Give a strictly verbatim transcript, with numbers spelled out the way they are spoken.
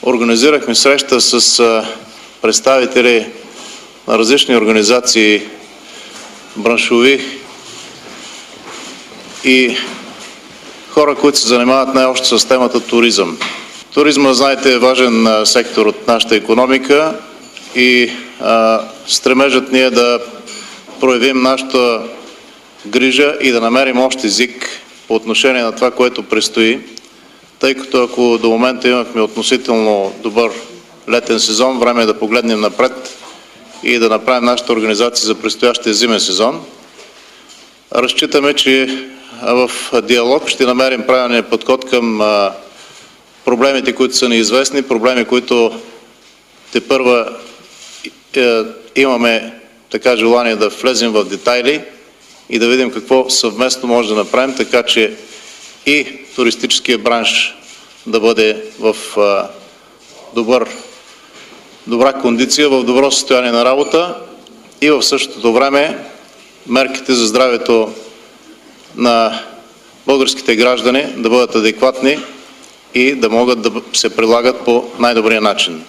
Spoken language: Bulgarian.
организирахме среща с представители на различни организации, браншови и хора, които се занимават най-общо с темата туризъм. Туризма, знаете, е важен сектор от нашата икономика и а, стремежът ни е да проявим нашата грижа и да намерим общ език по отношение на това, което предстои, тъй като ако до момента имахме относително добър летен сезон, време е да погледнем напред и да направим нашата организация за предстоящия зимен сезон. Разчитаме, че в диалог ще намерим правилния подход към проблемите, които са неизвестни, проблеми, които тепърва е, имаме така желание да влезем в детайли и да видим какво съвместно може да направим, така че и туристическия бранш да бъде в а, добър, добра кондиция, в добро състояние на работа и в същото време мерките за здравето на българските граждани да бъдат адекватни и да могат да се прилагат по най-добрия начин.